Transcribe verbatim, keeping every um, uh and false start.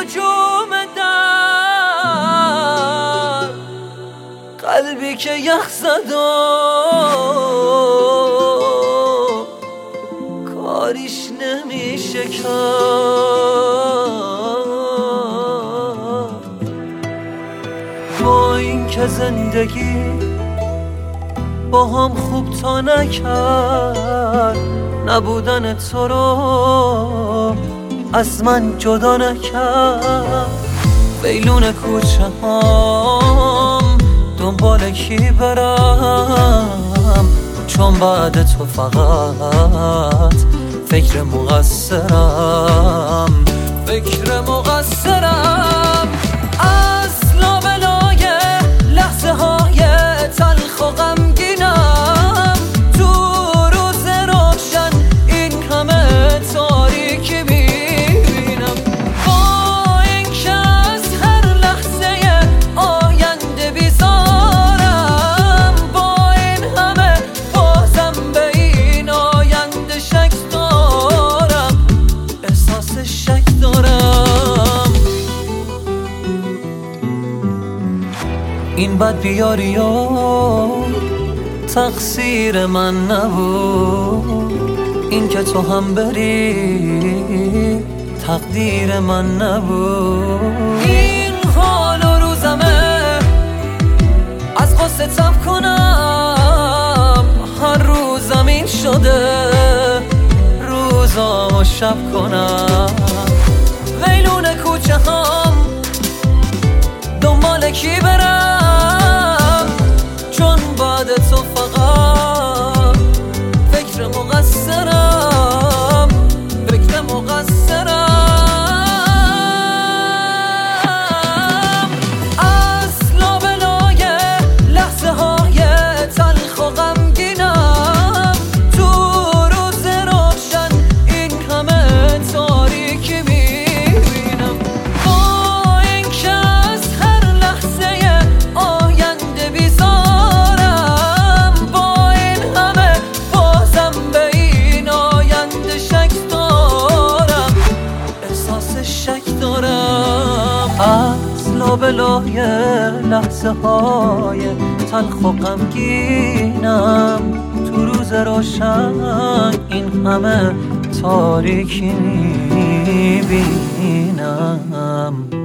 نجوم در قلبی که یخ زد و کاریش نمیشه کرد. با این که زندگی با هم خوب تا نکرد، نبودن تو رو از من جدا نکرد. ویلون کوچه هم دنبال کی برم، چون بعد تو فقط فکر مقصرم فکر مقصرم. از لابلای لحظه های تلخ و غمگینم، تو روز روشن این همه تاریکی میبینم. با این که از هر لحظه آینده بیزارم، با این همه بازم به این آینده شک دارم، احساس شک دارم. این بد بیاری و تقصیر من نبود، این که تو هم بری تقدیر من نبود. این حال و روزمه از قصه تب کنم، هر روزم این شده روزامو شب کنم. ویلون کوچه هم دنبال کی برم، چون بعد تو فقط فکر مقصرم فکر مقصرم. از لابلای لحظه های تلخ و غمگینم، تو روز روشن این همه تاریکی میبینم. با این که از هر لحظه آینده بیزارم، با این همه بازم به این آینده شک دارم، احساس شک دارم. از لابلای لحظه های تلخ و غمگینم، تو روز روشن این همه تاریکی میبینم.